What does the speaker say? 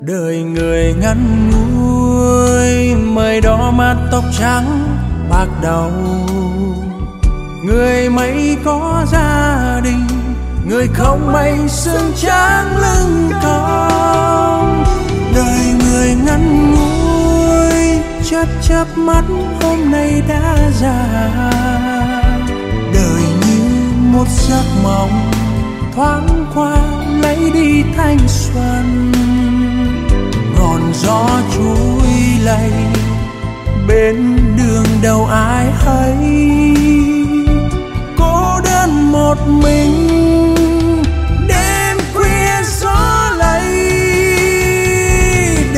Đời người ngắn ngủi, mây đỏ mát tóc trắng bạc đầu. Người mấy có gia đình, người không mấy xương trắng lưng cong. Đời người ngắn ngủi, chớp mắt hôm nay đã già. Đời như một giấc mộng thoáng qua lấy đi thanh xuân. Ngọn gió trôi lay bên đường đâu ai hay, cô đơn một mình